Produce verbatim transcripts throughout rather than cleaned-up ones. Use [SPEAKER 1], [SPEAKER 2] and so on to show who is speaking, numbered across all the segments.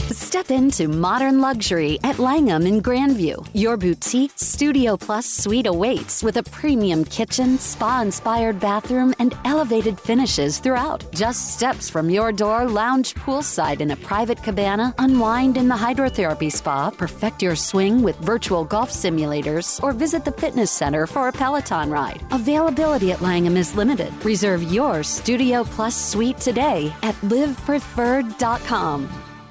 [SPEAKER 1] Step into modern luxury at Langham in Grandview. Your boutique Studio Plus suite awaits with a premium kitchen, spa-inspired bathroom, and elevated finishes throughout. Just steps from your door, lounge poolside in a private cabana, unwind in the hydrotherapy spa, perfect your swing with virtual golf simulators, or visit the fitness center for a Peloton ride. Availability at Langham is limited. Reserve your Studio Plus suite today at live preferred dot com.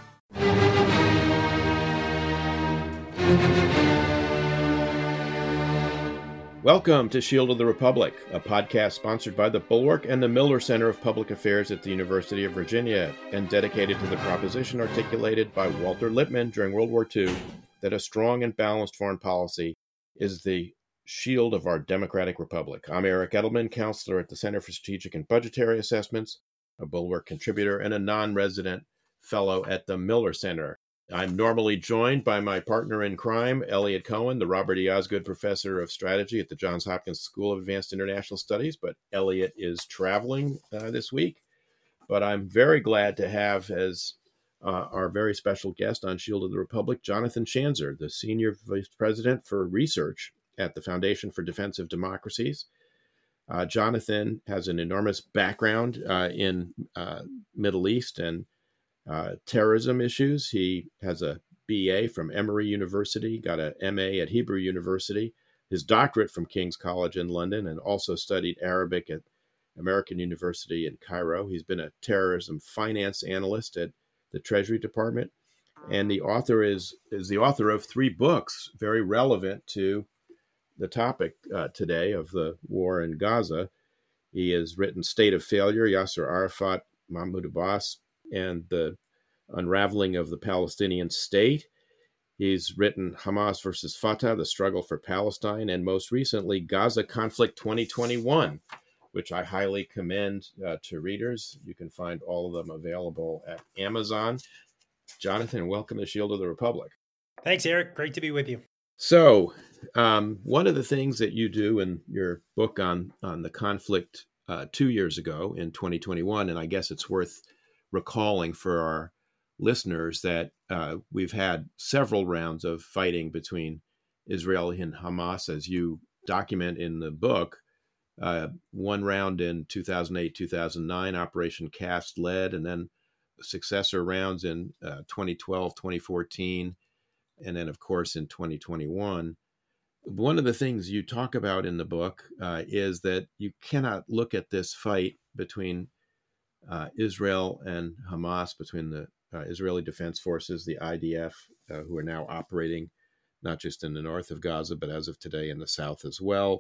[SPEAKER 2] Welcome to Shield of the Republic, a podcast sponsored by the Bulwark and the Miller Center of Public Affairs at the University of Virginia, and dedicated to the proposition articulated by Walter Lippmann during World War Two that a strong and balanced foreign policy is the shield of our democratic republic. I'm Eric Edelman, counselor at the Center for Strategic and Budgetary Assessments, a Bulwark contributor, and a non-resident fellow at the Miller Center. I'm normally joined by my partner in crime, Elliot Cohen, the Robert E. Osgood Professor of Strategy at the Johns Hopkins School of Advanced International Studies, but Elliot is traveling uh, this week. But I'm very glad to have as uh, our very special guest on Shield of the Republic, Jonathan Schanzer, the Senior Vice President for Research at the Foundation for Defensive Democracies. Uh, Jonathan has an enormous background uh, in uh, Middle East and Uh, terrorism issues. He has a B A from Emory University, got a M A at Hebrew University, his doctorate from King's College in London, and also studied Arabic at American University in Cairo. He's been a terrorism finance analyst at the Treasury Department, and the author is is the author of three books very relevant to the topic uh, today of the war in Gaza. He has written State of Failure, Yasser Arafat, Mahmoud Abbas, and the unraveling of the Palestinian state. He's written Hamas versus Fatah, the struggle for Palestine, and most recently, Gaza Conflict twenty twenty-one, which I highly commend uh, to readers. You can find all of them available at Amazon. Jonathan, welcome to Shield of the Republic.
[SPEAKER 3] Thanks, Eric. Great to be with you.
[SPEAKER 2] So, um, one of the things that you do in your book on, on the conflict uh, two years ago in twenty twenty-one, and I guess it's worth recalling for our listeners that uh, we've had several rounds of fighting between Israel and Hamas, as you document in the book. Uh, one round in two thousand eight, two thousand nine, Operation Cast led, and then successor rounds in uh, twenty twelve, twenty fourteen, and then, of course, in twenty twenty-one. One of the things you talk about in the book uh, is that you cannot look at this fight between Uh, Israel and Hamas, between the uh, Israeli Defense Forces, the I D F, uh, who are now operating not just in the north of Gaza, but as of today in the south as well,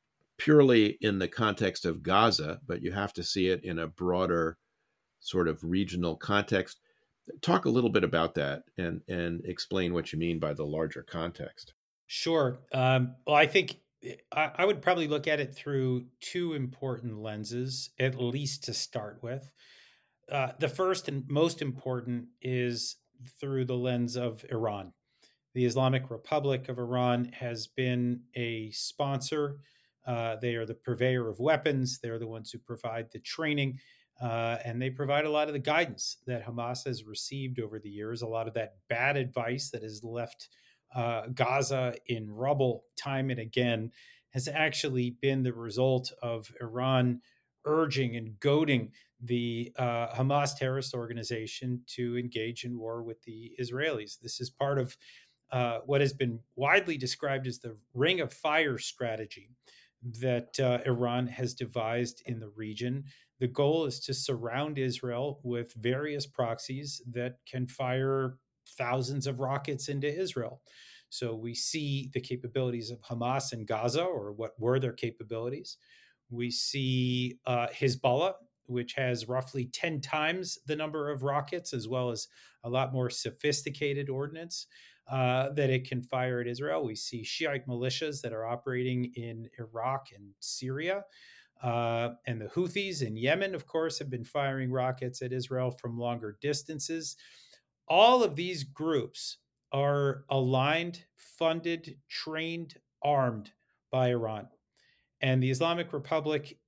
[SPEAKER 2] purely in the context of Gaza, but you have to see it in a broader sort of regional context. Talk a little bit about that and, and explain what you mean by the larger context.
[SPEAKER 3] Sure. Um, well, I think I, I would probably look at it through two important lenses, at least to start with. Uh, the first and most important is through the lens of Iran. The Islamic Republic of Iran has been a sponsor. Uh, they are the purveyor of weapons. They're the ones who provide the training, uh, and they provide a lot of the guidance that Hamas has received over the years, a lot of that bad advice that has left uh, Gaza in rubble time and again has actually been the result of Iran urging and goading the uh, Hamas terrorist organization to engage in war with the Israelis. This is part of uh, what has been widely described as the Ring of Fire strategy that uh, Iran has devised in the region. The goal is to surround Israel with various proxies that can fire thousands of rockets into Israel. So we see the capabilities of Hamas in Gaza, or what were their capabilities. We see uh, Hezbollah, which has roughly ten times the number of rockets, as well as a lot more sophisticated ordnance uh, that it can fire at Israel. We see Shiite militias that are operating in Iraq and Syria. Uh, and the Houthis in Yemen, of course, have been firing rockets at Israel from longer distances. All of these groups are aligned, funded, trained, armed by Iran. And the Islamic Republic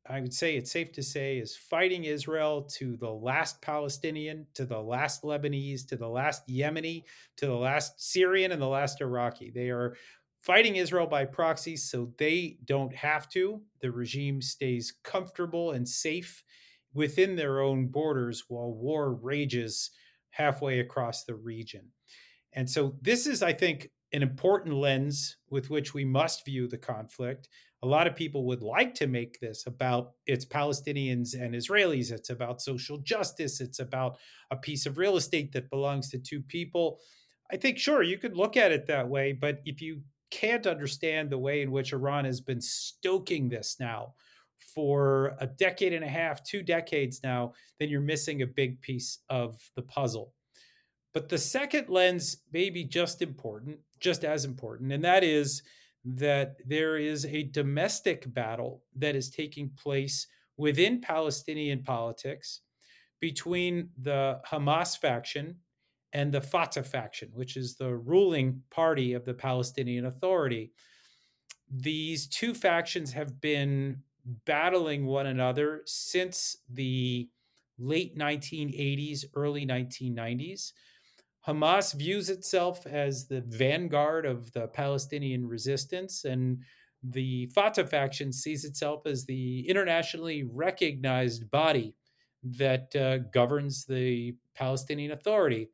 [SPEAKER 3] I would say it's safe to say, is fighting Israel to the last Palestinian, to the last Lebanese, to the last Yemeni, to the last Syrian, and the last Iraqi. They are fighting Israel by proxy so they don't have to. The regime stays comfortable and safe within their own borders while war rages halfway across the region. And so this is, I think, an important lens with which we must view the conflict. A lot of people would like to make this about it's Palestinians and Israelis. It's about social justice. It's about a piece of real estate that belongs to two people. I think, sure, you could look at it that way, but if you can't understand the way in which Iran has been stoking this now for a decade and a half, two decades now, then you're missing a big piece of the puzzle. But the second lens may be just important, just as important, and that is that there is a domestic battle that is taking place within Palestinian politics between the Hamas faction and the Fatah faction, which is the ruling party of the Palestinian Authority. These two factions have been battling one another since the late nineteen eighties, early nineteen nineties. Hamas views itself as the vanguard of the Palestinian resistance, and the Fatah faction sees itself as the internationally recognized body that uh, governs the Palestinian Authority.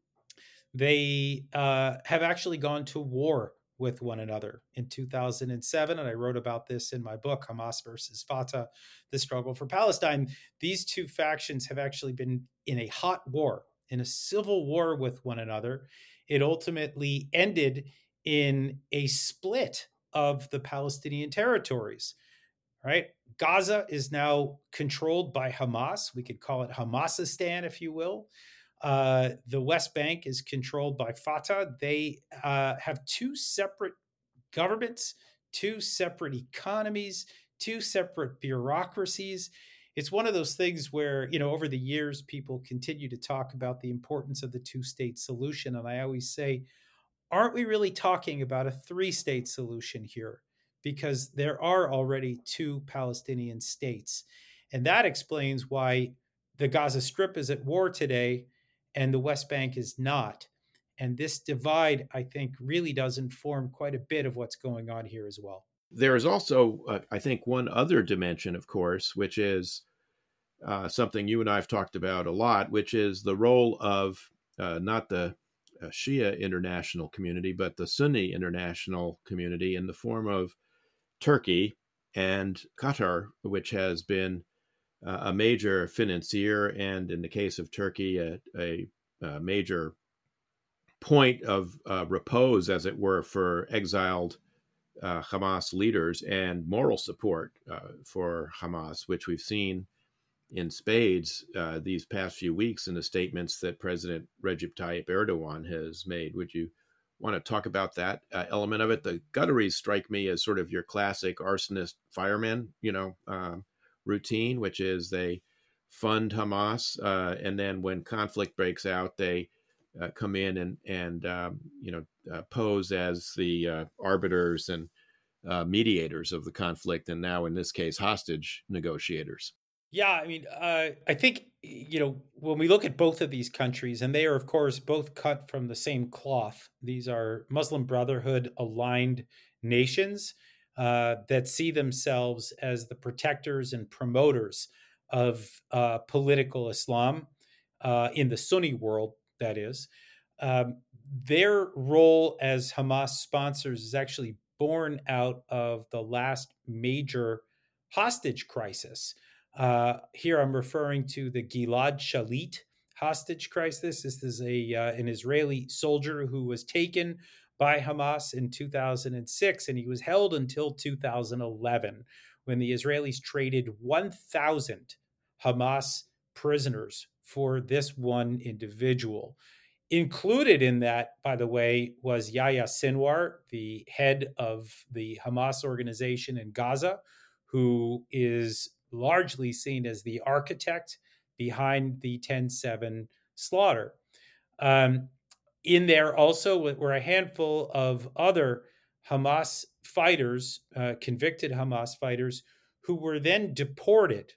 [SPEAKER 3] They uh, have actually gone to war with one another in two thousand seven, and I wrote about this in my book, Hamas versus Fatah, The Struggle for Palestine. These two factions have actually been in a hot war, in a civil war with one another. It ultimately ended in a split of the Palestinian territories, right? Gaza is now controlled by Hamas. We could call it Hamasistan, if you will. Uh, the West Bank is controlled by Fatah. They uh, have two separate governments, two separate economies, two separate bureaucracies. It's one of those things where, you know, over the years, people continue to talk about the importance of the two-state solution. And I always say, aren't we really talking about a three-state solution here? Because there are already two Palestinian states. And that explains why the Gaza Strip is at war today and the West Bank is not. And this divide, I think, really does inform quite a bit of what's going on here as well.
[SPEAKER 2] There is also, uh, I think, one other dimension, of course, which is uh, something you and I have talked about a lot, which is the role of uh, not the uh, Shia international community, but the Sunni international community in the form of Turkey and Qatar, which has been uh, a major financier and, in the case of Turkey, a, a, a major point of uh, repose, as it were, for exiled uh, Hamas leaders and moral support uh, for Hamas, which we've seen in spades uh, these past few weeks in the statements that President Recep Tayyip Erdogan has made. Would you want to talk about that uh, element of it? The Qataris strike me as sort of your classic arsonist fireman, you know, uh, routine, which is they fund Hamas, uh, and then when conflict breaks out, they uh, come in and and um, you know uh, pose as the uh, arbiters and uh, mediators of the conflict, and now in this case, hostage negotiators.
[SPEAKER 3] Yeah, I mean, uh, I think, you know, when we look at both of these countries, and they are, of course, both cut from the same cloth, these are Muslim Brotherhood aligned nations uh, that see themselves as the protectors and promoters of uh, political Islam uh, in the Sunni world, that is. Um, their role as Hamas sponsors is actually born out of the last major hostage crisis. Uh, here I'm referring to the Gilad Shalit hostage crisis. This is a uh, an Israeli soldier who was taken by Hamas in two thousand six, and he was held until two thousand eleven, when the Israelis traded one thousand Hamas prisoners for this one individual. Included in that, by the way, was Yahya Sinwar, the head of the Hamas organization in Gaza, who is largely seen as the architect behind the ten seven slaughter. Um, in there also were a handful of other Hamas fighters, uh, convicted Hamas fighters, who were then deported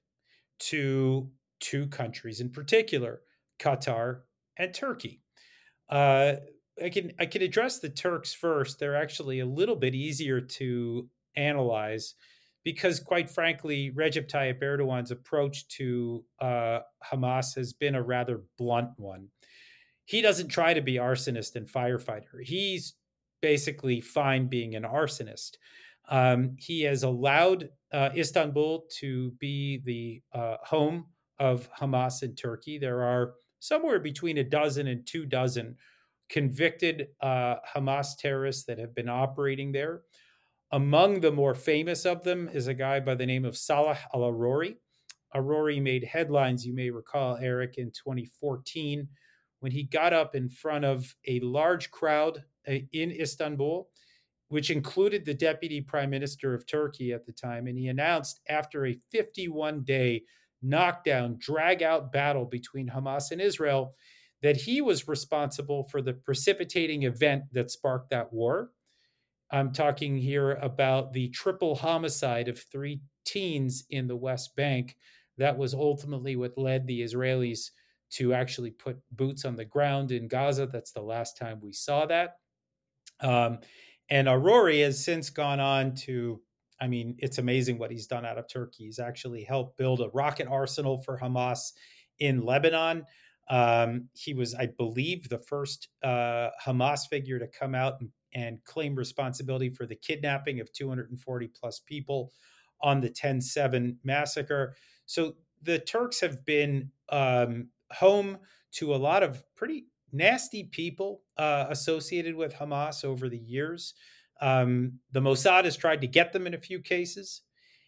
[SPEAKER 3] to two countries in particular, Qatar and Turkey. Uh, I can I can address the Turks first. They're actually a little bit easier to analyze because, quite frankly, Recep Tayyip Erdogan's approach to uh, Hamas has been a rather blunt one. He doesn't try to be arsonist and firefighter. He's basically fine being an arsonist. Um, he has allowed uh, Istanbul to be the uh, home of Hamas in Turkey. There are somewhere between a dozen and two dozen convicted uh, Hamas terrorists that have been operating there. Among the more famous of them is a guy by the name of Salah al-Arori. Arori made headlines, you may recall, Eric, in twenty fourteen when he got up in front of a large crowd in Istanbul, which included the deputy prime minister of Turkey at the time. And he announced after a fifty-one day knockdown, drag out battle between Hamas and Israel that he was responsible for the precipitating event that sparked that war. I'm talking here about the triple homicide of three teens in the West Bank. That was ultimately what led the Israelis to actually put boots on the ground in Gaza. That's the last time we saw that. Um, and Arori has since gone on to, I mean, it's amazing what he's done out of Turkey. He's actually helped build a rocket arsenal for Hamas in Lebanon. Um, he was, I believe, the first uh, Hamas figure to come out and, and claim responsibility for the kidnapping of two hundred forty plus people on the ten seven massacre. So the Turks have been um, home to a lot of pretty nasty people uh, associated with Hamas over the years. Um, the Mossad has tried to get them in a few cases,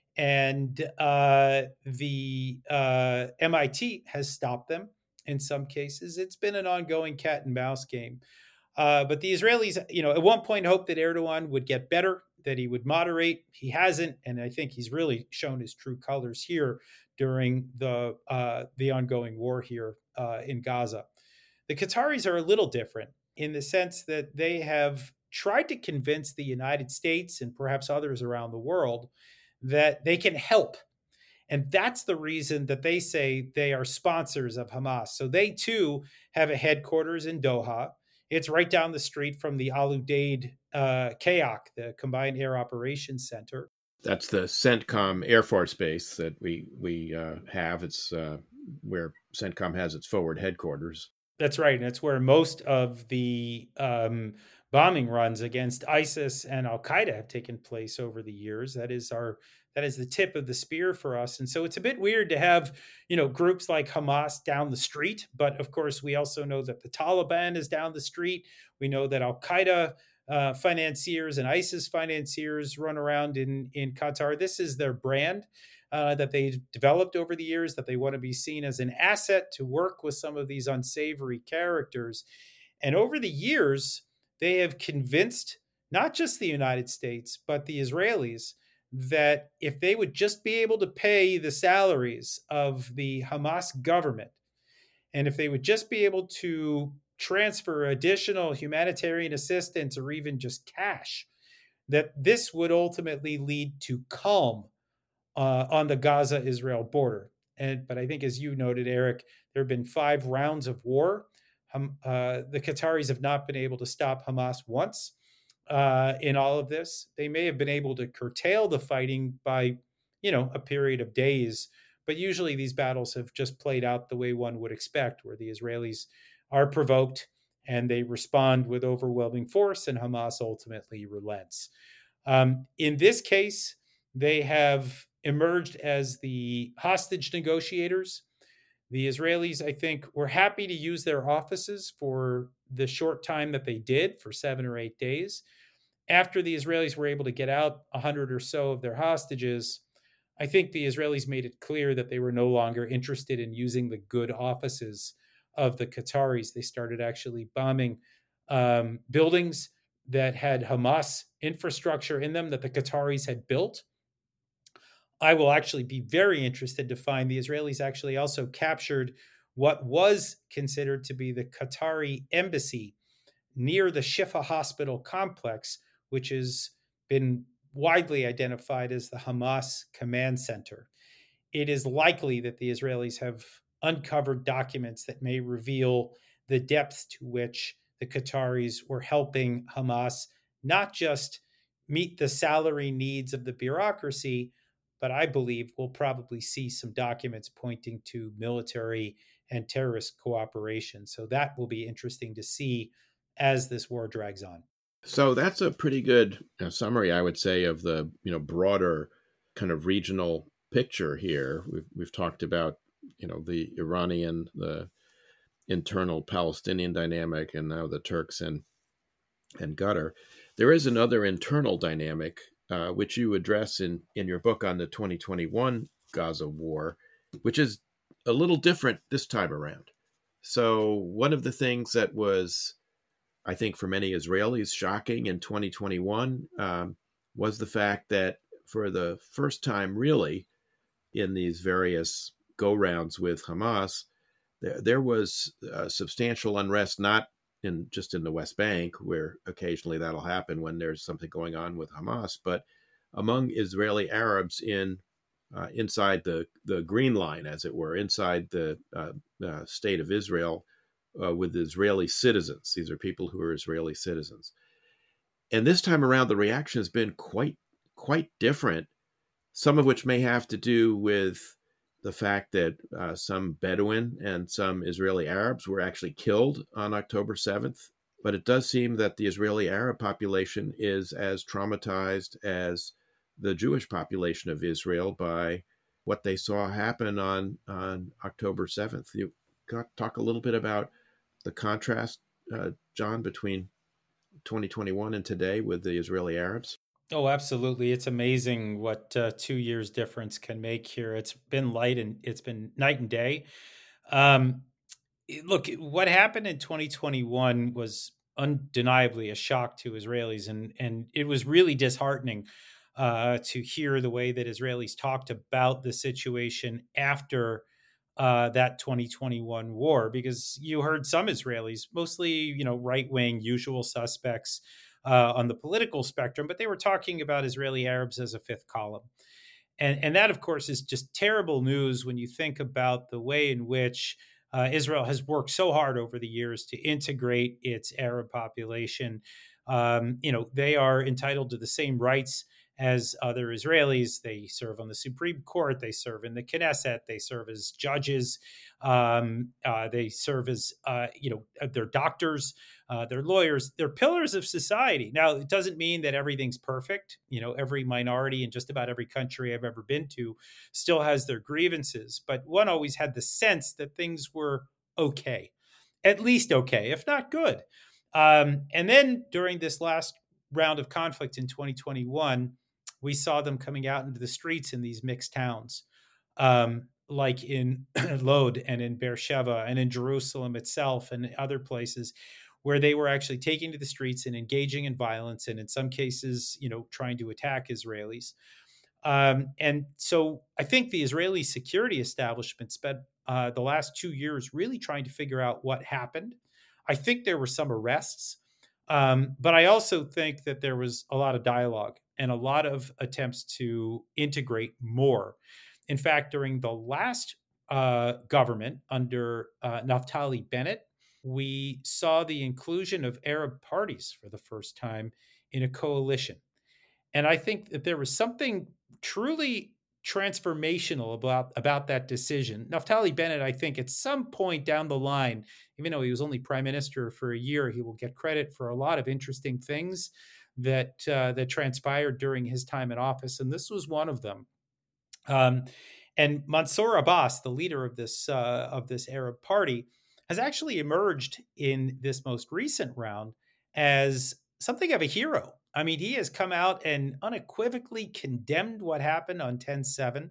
[SPEAKER 3] and uh, the uh, M I T has stopped them in some cases. It's been an ongoing cat and mouse game. Uh, but the Israelis, you know, at one point hoped that Erdogan would get better, that he would moderate. He hasn't, and I think he's really shown his true colors here during the uh, the ongoing war here uh, in Gaza. The Qataris are a little different in the sense that they have tried to convince the United States and perhaps others around the world that they can help. And that's the reason that they say they are sponsors of Hamas. So they too have a headquarters in Doha. It's right down the street from the Al Udeid uh, K O C, the Combined Air Operations Center.
[SPEAKER 2] That's the CENTCOM Air Force Base that we we uh, have. It's uh, where CENTCOM has its forward headquarters.
[SPEAKER 3] That's right. And it's where most of the um, bombing runs against ISIS and Al-Qaeda have taken place over the years. That is our that is the tip of the spear for us. And so it's a bit weird to have, you know, groups like Hamas down the street. But of course, we also know that the Taliban is down the street. We know that Al-Qaeda uh, financiers and ISIS financiers run around in, in Qatar. This is their brand. Uh, that they've developed over the years, that they want to be seen as an asset to work with some of these unsavory characters. And over the years, they have convinced not just the United States, but the Israelis that if they would just be able to pay the salaries of the Hamas government, and if they would just be able to transfer additional humanitarian assistance or even just cash, that this would ultimately lead to calm Uh, on the Gaza-Israel border. And, but I think, as you noted, Eric, there have been five rounds of war. Um, uh, the Qataris have not been able to stop Hamas once uh, in all of this. They may have been able to curtail the fighting by, you know, a period of days. But usually these battles have just played out the way one would expect, where the Israelis are provoked and they respond with overwhelming force, and Hamas ultimately relents. Um, in this case, they have emerged as the hostage negotiators. The Israelis, I think, were happy to use their offices for the short time that they did, for seven or eight days. After the Israelis were able to get out a hundred or so of their hostages, I think the Israelis made it clear that they were no longer interested in using the good offices of the Qataris. They started actually bombing um, buildings that had Hamas infrastructure in them that the Qataris had built. I will actually be very interested to find the Israelis actually also captured what was considered to be the Qatari embassy near the Shifa Hospital complex, which has been widely identified as the Hamas command center. It is likely that the Israelis have uncovered documents that may reveal the depths to which the Qataris were helping Hamas not just meet the salary needs of the bureaucracy, but I believe we'll probably see some documents pointing to military and terrorist cooperation. So that will be interesting to see as this war drags on.
[SPEAKER 2] So that's a pretty good uh, summary, I would say, of the you know broader kind of regional picture here. We've we've talked about you know the Iranian, the internal Palestinian dynamic, and now the Turks and and Qatar. There is another internal dynamic uh, which you address in in your book on the twenty twenty-one Gaza war, which is a little different this time around. So one of the things that was, I think, for many Israelis shocking in twenty twenty-one um, was the fact that for the first time, really, in these various go-rounds with Hamas, there, there was uh, substantial unrest, not in just in the West Bank, where occasionally that'll happen when there's something going on with Hamas, but among Israeli Arabs in uh, inside the, the Green Line, as it were, inside the uh, uh, state of Israel, uh, with Israeli citizens. These are people who are Israeli citizens. And this time around, the reaction has been quite, quite different, some of which may have to do with the fact that uh, some Bedouin and some Israeli Arabs were actually killed on October seventh. But it does seem that the Israeli Arab population is as traumatized as the Jewish population of Israel by what they saw happen on, on October seventh. You talk a little bit about the contrast, uh, John, between twenty twenty-one and today with the Israeli Arabs?
[SPEAKER 3] Oh, absolutely. It's amazing what uh, two years difference can make here. It's been light and it's been night and day. Um, look, what happened in twenty twenty-one was undeniably a shock to Israelis, and, and it was really disheartening uh, to hear the way that Israelis talked about the situation after uh, that twenty twenty-one war, because you heard some Israelis, mostly, you know, right-wing, usual suspects, Uh, on the political spectrum, but they were talking about Israeli Arabs as a fifth column. And, and that, of course, is just terrible news when you think about the way in which uh, Israel has worked so hard over the years to integrate its Arab population. Um, you know, they are entitled to the same rights as other Israelis. They serve on the Supreme Court. They serve in the Knesset. They serve as judges. Um, uh, they serve as, uh, you know, they're doctors. Uh, they're lawyers. They're pillars of society. Now, it doesn't mean that everything's perfect. You know, every minority in just about every country I've ever been to still has their grievances. But one always had the sense that things were okay, at least okay, if not good. Um, and then during this last round of conflict in twenty twenty-one, we saw them coming out into the streets in these mixed towns, um, like in Lod and in Beersheba and in Jerusalem itself and other places, where they were actually taking to the streets and engaging in violence, and in some cases, you know, trying to attack Israelis. Um, and so I think the Israeli security establishment spent uh, the last two years really trying to figure out what happened. I think there were some arrests, um, but I also think that there was a lot of dialogue and a lot of attempts to integrate more. In fact, during the last uh, government under uh, Naftali Bennett, we saw the inclusion of Arab parties for the first time in a coalition. And I think that there was something truly transformational about, about that decision. Naftali Bennett, I think at some point down the line, even though he was only prime minister for a year, he will get credit for a lot of interesting things that uh, that transpired during his time in office. And this was one of them. Um, and Mansour Abbas, the leader of this uh, of this Arab party, has actually emerged in this most recent round as something of a hero. I mean, he has come out and unequivocally condemned what happened on ten seven,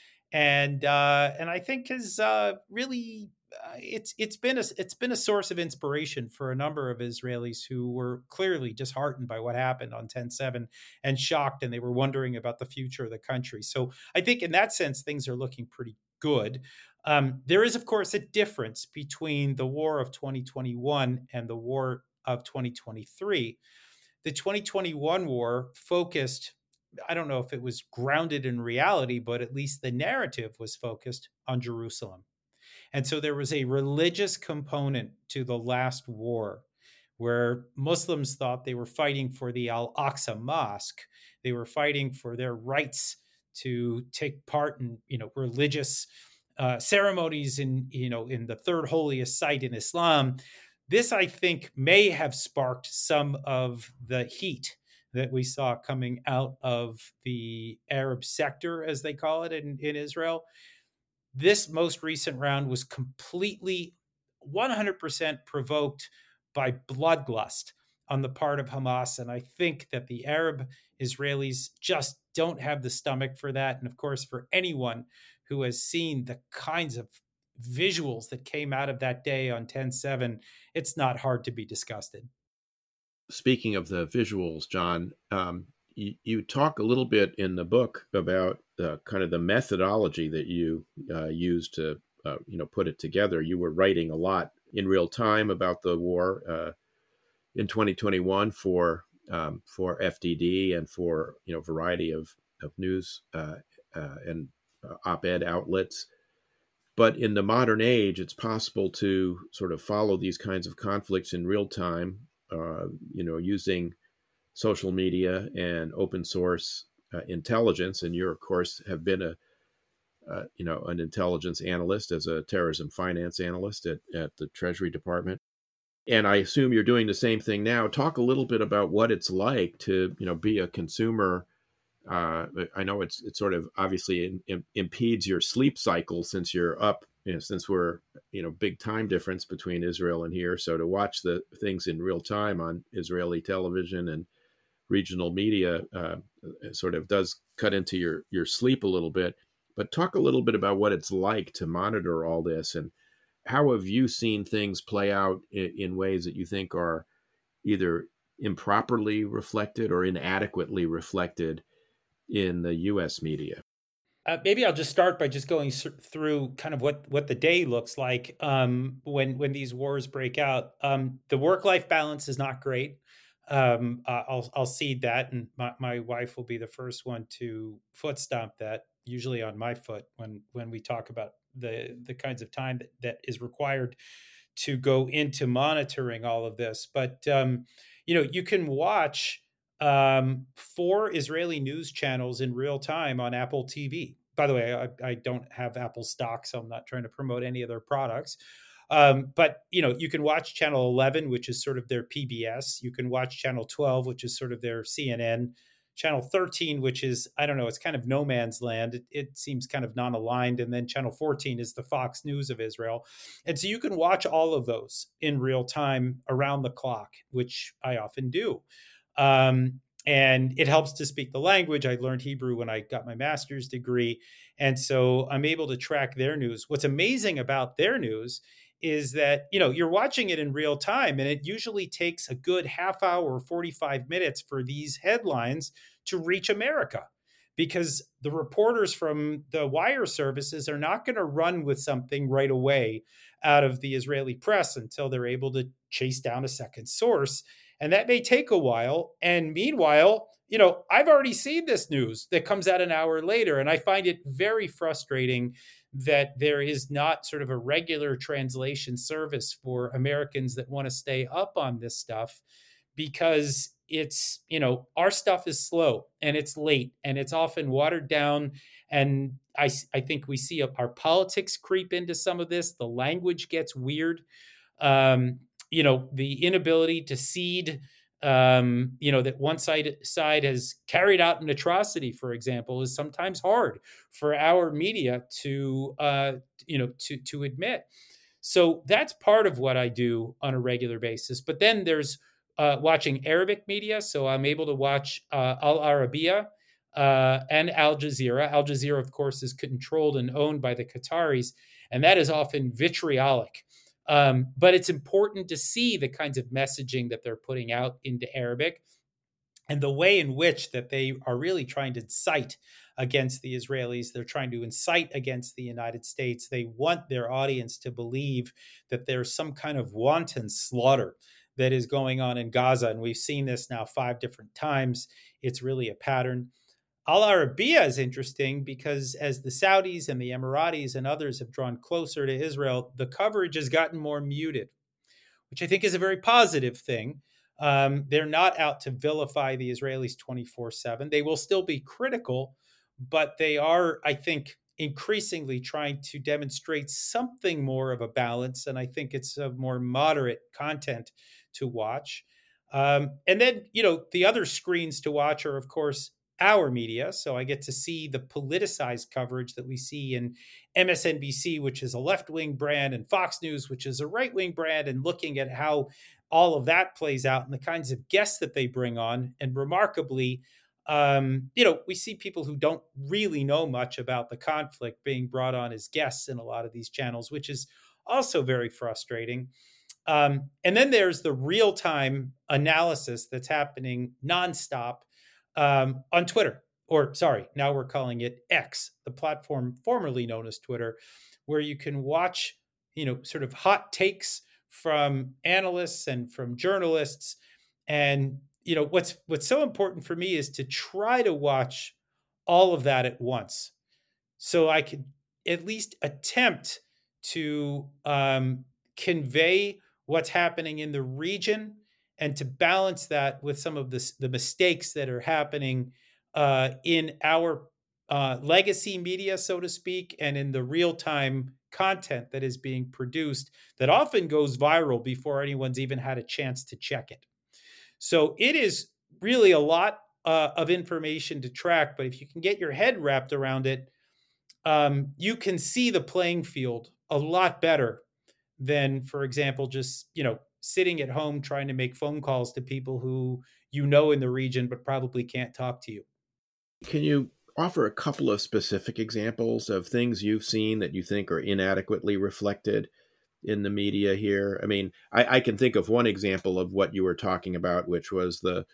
[SPEAKER 3] and uh, and I think has uh, really uh, it's it's been a it's been a source of inspiration for a number of Israelis who were clearly disheartened by what happened on ten seven and shocked, and they were wondering about the future of the country. So I think in that sense, things are looking pretty good. Um, there is, of course, a difference between the war of twenty twenty-one and the war of twenty twenty-three. The twenty twenty-one war focused I don't know if it was grounded in reality, but at least the narrative was focused on Jerusalem. And so there was a religious component to the last war where Muslims thought they were fighting for the Al-Aqsa Mosque. They were fighting for their rights to take part in, you know, religious uh, ceremonies in, you know, in the third holiest site in Islam. This, I think, may have sparked some of the heat that we saw coming out of the Arab sector, as they call it in, in Israel. This most recent round was completely one hundred percent provoked by bloodlust on the part of Hamas. And I think that the Arab Israelis just don't have the stomach for that. And of course, for anyone who has seen the kinds of visuals that came out of that day on ten seven, it's not hard to be disgusted.
[SPEAKER 2] Speaking of the visuals, John, um, you, you talk a little bit in the book about uh, kind of the methodology that you uh, used to, uh, you know, put it together. You were writing a lot in real time about the war uh, in twenty twenty-one for um, for F D D and for, you know, a variety of of news uh, uh, and uh, op-ed outlets. But in the modern age, it's possible to sort of follow these kinds of conflicts in real time, uh, you know, using social media and open source uh, intelligence. And you, of course, have been a, uh, you know, an intelligence analyst as a terrorism finance analyst at, at the Treasury Department. And I assume you're doing the same thing now. Talk a little bit about what it's like to, you know, be a consumer. Uh, I know it's it's sort of obviously in, in, impedes your sleep cycle since you're up, you know, since we're, you know, big time difference between Israel and here. So to watch the things in real time on Israeli television and regional media uh, sort of does cut into your, your sleep a little bit. But talk a little bit about what it's like to monitor all this, and how have you seen things play out in, in ways that you think are either improperly reflected or inadequately reflected in the U S media?
[SPEAKER 3] Uh, maybe I'll just start by just going through kind of what, what the day looks like um, when when these wars break out. Um, the work-life balance is not great. Um, uh, I'll I'll cede that, and my, my wife will be the first one to foot stomp that, usually on my foot when when we talk about the the kinds of time that, that is required to go into monitoring all of this. But um, you know, you can watch um, four Israeli news channels in real time on Apple T V. By the way, I, I don't have Apple stock, so I'm not trying to promote any of their products. Um, but, you know, you can watch Channel eleven, which is sort of their P B S. You can watch Channel twelve, which is sort of their C N N. Channel thirteen, which is, I don't know, it's kind of no man's land. It, it seems kind of non-aligned. And then Channel fourteen is the Fox News of Israel. And so you can watch all of those in real time around the clock, which I often do. Um, and it helps to speak the language. I learned Hebrew when I got my master's degree. And so I'm able to track their news. What's amazing about their news is that, you know, you're watching it in real time, and it usually takes a good half hour or forty-five minutes for these headlines to reach America, because the reporters from the wire services are not going to run with something right away out of the Israeli press until they're able to chase down a second source. And that may take a while. And meanwhile, you know, I've already seen this news that comes out an hour later. And I find it very frustrating that there is not sort of a regular translation service for Americans that want to stay up on this stuff, because it's, you know, our stuff is slow and it's late and it's often watered down. And I, I think we see our politics creep into some of this. The language gets weird. Um, you know, the inability to cede, um, you know, that one side side has carried out an atrocity, for example, is sometimes hard for our media to, uh, you know, to to admit. So that's part of what I do on a regular basis. But then there's uh, watching Arabic media. So I'm able to watch uh, Al Arabiya uh, and Al Jazeera. Al Jazeera, of course, is controlled and owned by the Qataris, and that is often vitriolic. Um, but it's important to see the kinds of messaging that they're putting out into Arabic, and the way in which that they are really trying to incite against the Israelis. They're trying to incite against the United States. They want their audience to believe that there's some kind of wanton slaughter that is going on in Gaza. And we've seen this now five different times. It's really a pattern. Al Arabiya is interesting because as the Saudis and the Emiratis and others have drawn closer to Israel, the coverage has gotten more muted, which I think is a very positive thing. Um, they're not out to vilify the Israelis twenty-four seven. They will still be critical, but they are, I think, increasingly trying to demonstrate something more of a balance. And I think it's a more moderate content to watch. Um, and then, you know, the other screens to watch are, of course, our media. So I get to see the politicized coverage that we see in M S N B C, which is a left-wing brand, and Fox News, which is a right-wing brand, and looking at how all of that plays out and the kinds of guests that they bring on. And remarkably, um, you know, we see people who don't really know much about the conflict being brought on as guests in a lot of these channels, which is also very frustrating. Um, and then there's the real-time analysis that's happening nonstop um, on Twitter, or sorry, now we're calling it X, the platform formerly known as Twitter, where you can watch, you know, sort of hot takes from analysts and from journalists. And, you know, what's what's so important for me is to try to watch all of that at once, so I could at least attempt to um, convey what's happening in the region and to balance that with some of the, the mistakes that are happening uh, in our uh, legacy media, so to speak, and in the real-time content that is being produced that often goes viral before anyone's even had a chance to check it. So it is really a lot uh, of information to track, but if you can get your head wrapped around it, um, you can see the playing field a lot better than, for example, just, you know, sitting at home trying to make phone calls to people who you know in the region but probably can't talk to you.
[SPEAKER 2] Can you offer a couple of specific examples of things you've seen that you think are inadequately reflected in the media here? I mean, I, I can think of one example of what you were talking about, which was the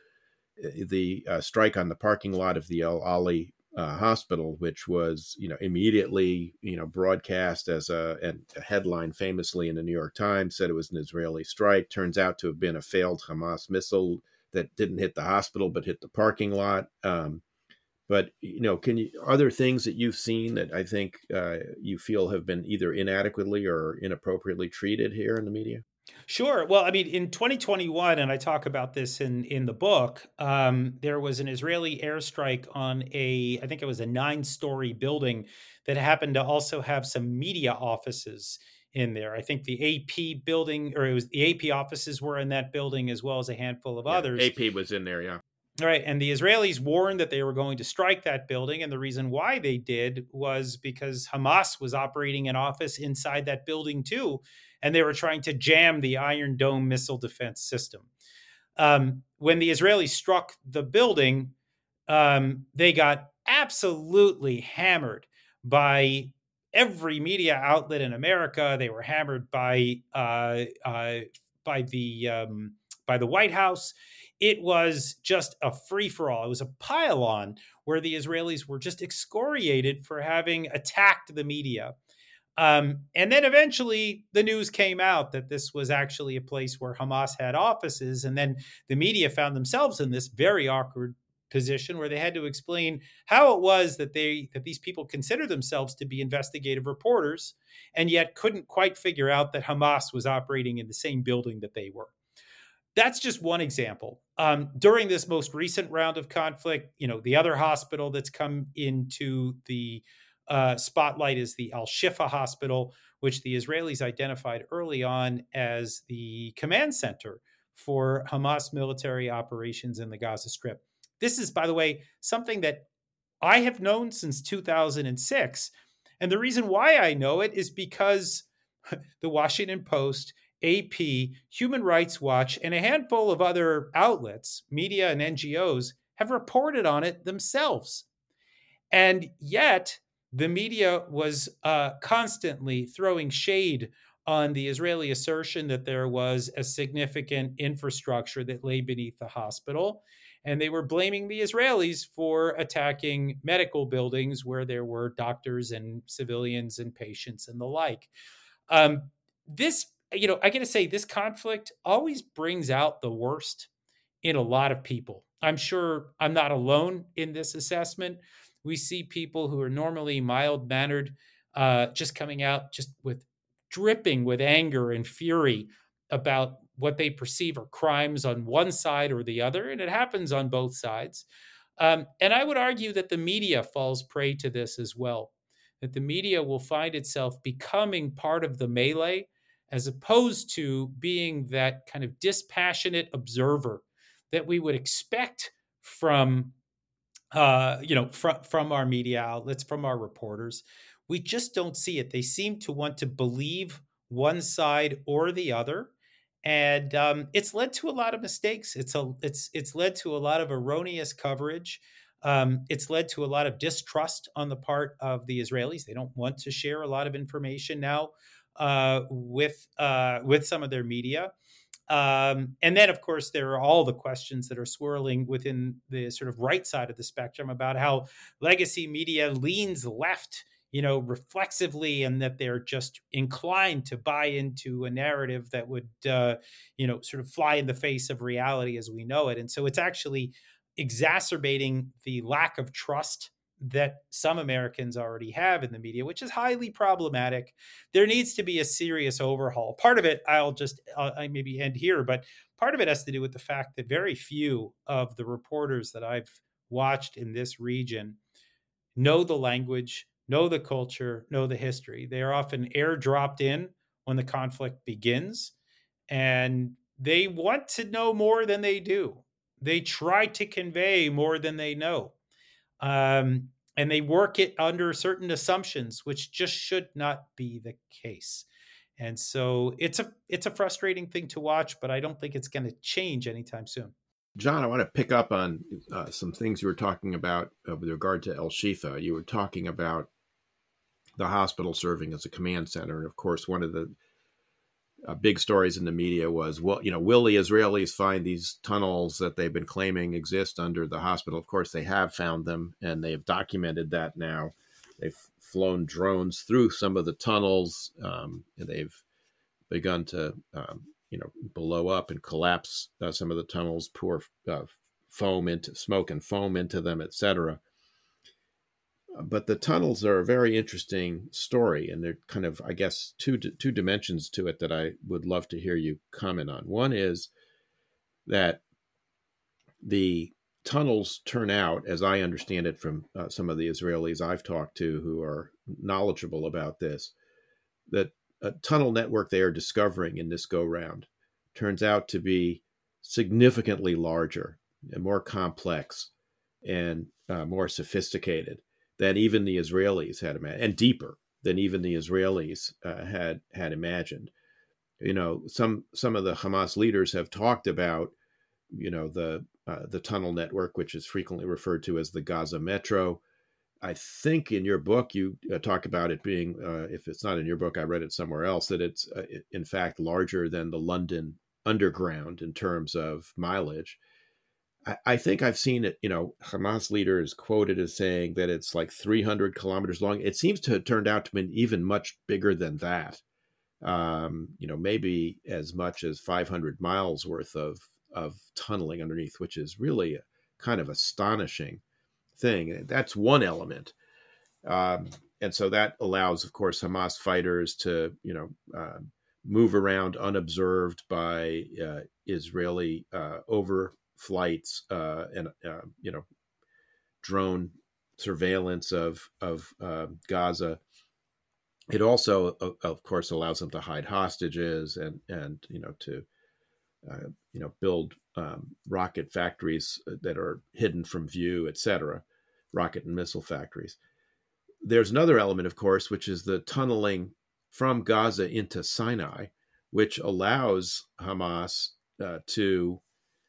[SPEAKER 2] the uh, strike on the parking lot of the Al Ali uh, hospital, which was, you know, immediately, you know, broadcast as a, a headline famously in the New York Times, said it was an Israeli strike. Turns out to have been a failed Hamas missile that didn't hit the hospital but hit the parking lot. Um, but, you know, can you, are there things that you've seen that I think uh, you feel have been either inadequately or inappropriately treated here in the media?
[SPEAKER 3] Sure. Well, I mean, in twenty twenty-one, and I talk about this in, in the book, um, there was an Israeli airstrike on a, I think it was a nine-story building that happened to also have some media offices in there. I think the A P building, or it was the A P offices were in that building, as well as a handful of
[SPEAKER 2] yeah,
[SPEAKER 3] others.
[SPEAKER 2] A P was in there, yeah.
[SPEAKER 3] All right. And the Israelis warned that they were going to strike that building. And the reason why they did was because Hamas was operating an office inside that building too. And they were trying to jam the Iron Dome missile defense system. Um, when the Israelis struck the building, um, they got absolutely hammered by every media outlet in America. They were hammered by uh, uh, by the um, by the White House. It was just a free-for-all. It was a pile-on where the Israelis were just excoriated for having attacked the media. Um, and then eventually the news came out that this was actually a place where Hamas had offices. And then the media found themselves in this very awkward position where they had to explain how it was that they that these people consider themselves to be investigative reporters and yet couldn't quite figure out that Hamas was operating in the same building that they were. That's just one example. Um, during this most recent round of conflict, you know, the other hospital that's come into the uh, spotlight is the Al-Shifa hospital, which the Israelis identified early on as the command center for Hamas military operations in the Gaza Strip. This is, by the way, something that I have known since two thousand six. And the reason why I know it is because the Washington Post, A P, Human Rights Watch, and a handful of other outlets, media and N G Os, have reported on it themselves. And yet, the media was uh, constantly throwing shade on the Israeli assertion that there was a significant infrastructure that lay beneath the hospital. And they were blaming the Israelis for attacking medical buildings where there were doctors and civilians and patients and the like. Um, this, you know, I got to say, this conflict always brings out the worst in a lot of people. I'm sure I'm not alone in this assessment. We see people who are normally mild-mannered uh, just coming out just with dripping with anger and fury about what they perceive are crimes on one side or the other, and it happens on both sides. Um, and I would argue that the media falls prey to this as well, that the media will find itself becoming part of the melee as opposed to being that kind of dispassionate observer that we would expect from uh, you know, from from our media outlets, from our reporters. We just don't see it. They seem to want to believe one side or the other, and um, it's led to a lot of mistakes. It's a it's it's led to a lot of erroneous coverage. Um, it's led to a lot of distrust on the part of the Israelis. They don't want to share a lot of information now uh, with uh, with some of their media. Um, and then, of course, there are all the questions that are swirling within the sort of right side of the spectrum about how legacy media leans left, you know, reflexively, and that they're just inclined to buy into a narrative that would, uh, you know, sort of fly in the face of reality as we know it. And so it's actually exacerbating the lack of trust that some Americans already have in the media, which is highly problematic. There needs to be a serious overhaul. Part of it, I'll just uh, I maybe end here, but part of it has to do with the fact that very few of the reporters that I've watched in this region know the language, know the culture, know the history. They are often airdropped in when the conflict begins, and they want to know more than they do. They try to convey more than they know. Um, and they work it under certain assumptions, which just should not be the case. And so it's a it's a frustrating thing to watch, but I don't think it's going to change anytime soon.
[SPEAKER 2] John, I want to pick up on uh, some things you were talking about uh, with regard to El Shifa. You were talking about the hospital serving as a command center. And of course, one of the uh, big stories in the media was, well, you know, will the Israelis find these tunnels that they've been claiming exist under the hospital? Of course, they have found them, and they have documented that now. They've flown drones through some of the tunnels, um, and they've begun to, um, you know, blow up and collapse uh, some of the tunnels, pour uh, foam into smoke and foam into them, et cetera. But the tunnels are a very interesting story, and they're kind of, I guess, two two dimensions to it that I would love to hear you comment on. One is that the tunnels turn out, as I understand it from uh, some of the Israelis I've talked to who are knowledgeable about this, that a tunnel network they are discovering in this go-round turns out to be significantly larger and more complex and uh, more sophisticated than even the Israelis had imagined, and deeper than even the Israelis uh, had had imagined. You know, some some of the Hamas leaders have talked about, you know, the uh, the tunnel network, which is frequently referred to as the Gaza Metro. I think in your book you uh, talk about it being, uh, if it's not in your book, I read it somewhere else, that it's uh, in fact larger than the London Underground in terms of mileage. I think I've seen it, you know, Hamas leaders quoted as saying that it's like three hundred kilometers long. It seems to have turned out to be even much bigger than that. Um, you know, maybe as much as five hundred miles worth of, of tunneling underneath, which is really a kind of astonishing thing. That's one element. Um, and so that allows, of course, Hamas fighters to, you know, uh, move around unobserved by uh, Israeli uh, over flights uh, and uh, you know, drone surveillance of of uh, Gaza. It also, of course, allows them to hide hostages and and you know to uh, you know build um, rocket factories that are hidden from view, et cetera. Rocket and missile factories. There's another element, of course, which is the tunneling from Gaza into Sinai, which allows Hamas uh, to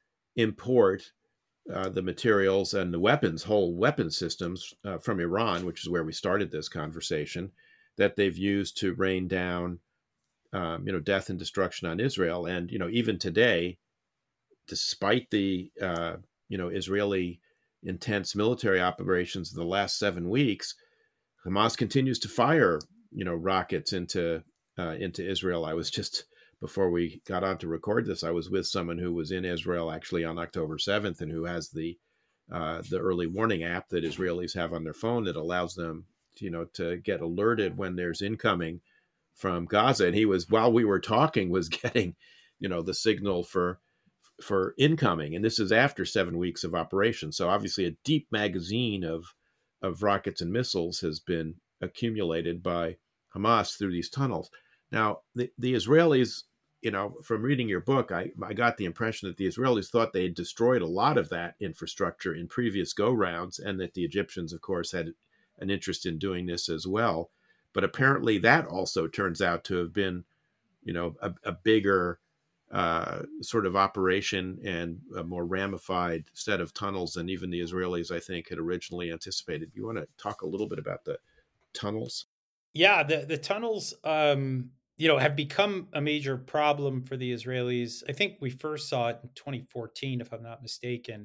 [SPEAKER 2] import uh, the materials and the weapons, whole weapon systems uh, from Iran, which is where we started this conversation, that they've used to rain down, um, you know, death and destruction on Israel. And, you know, even today, despite the, uh, you know, Israeli intense military operations in the last seven weeks, Hamas continues to fire, you know, rockets into uh, into Israel. I was just before we got on to record this, I was with someone who was in Israel actually on October seventh and who has the uh, the early warning app that Israelis have on their phone that allows them, you know, to get alerted when there's incoming from Gaza. And he was, while we were talking, was getting, you know, the signal for for incoming. And this is after seven weeks of operation. So obviously a deep magazine of of rockets and missiles has been accumulated by Hamas through these tunnels. Now, the, the Israelis, you know, from reading your book, I, I got the impression that the Israelis thought they had destroyed a lot of that infrastructure in previous go-rounds, and that the Egyptians, of course, had an interest in doing this as well. But apparently that also turns out to have been, you know, a, a bigger uh, sort of operation and a more ramified set of tunnels than even the Israelis, I think, had originally anticipated. You want to talk a little bit about the tunnels?
[SPEAKER 3] Yeah, the, the tunnels, um, you know, have become a major problem for the Israelis. I think we first saw it in twenty fourteen, if I'm not mistaken.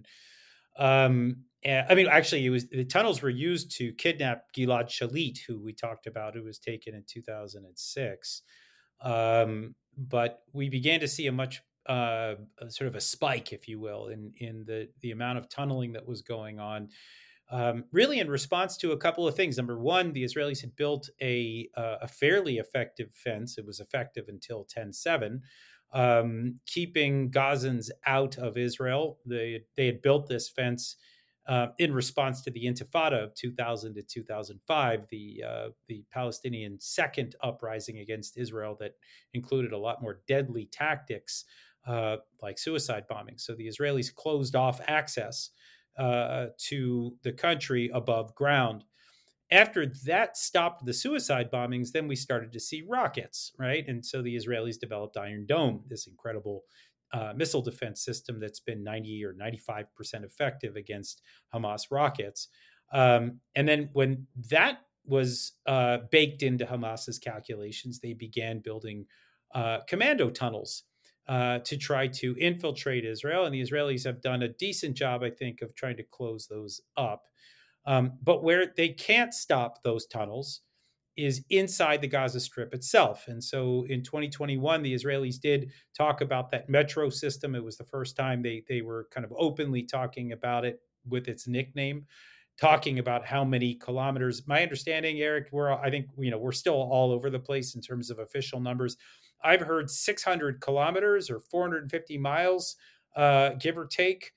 [SPEAKER 3] Um, and, I mean, actually, it was the tunnels were used to kidnap Gilad Shalit, who we talked about, who was taken in two thousand six. Um, but we began to see a much uh, a sort of a spike, if you will, in in the the amount of tunneling that was going on. Um, really, in response to a couple of things. Number one, the Israelis had built a uh, a fairly effective fence. It was effective until ten seven, um, keeping Gazans out of Israel. They they had built this fence uh, in response to the Intifada of two thousand to two thousand five, the uh, the Palestinian second uprising against Israel that included a lot more deadly tactics uh, like suicide bombing. So the Israelis closed off access uh, to the country above ground. After that stopped the suicide bombings, then we started to see rockets, right? And so the Israelis developed Iron Dome, this incredible uh, missile defense system that's been ninety or ninety-five percent effective against Hamas rockets. Um, and then when that was uh, baked into Hamas's calculations, they began building uh, commando tunnels uh, to try to infiltrate Israel. And the Israelis have done a decent job, I think, of trying to close those up. Um, but where they can't stop those tunnels is inside the Gaza Strip itself. And so in twenty twenty-one, the Israelis did talk about that metro system. It was the first time they they were kind of openly talking about it with its nickname, talking about how many kilometers. My understanding, Eric, we're I think you know we're still all over the place in terms of official numbers. I've heard six hundred kilometers or four hundred fifty miles, uh, give or take,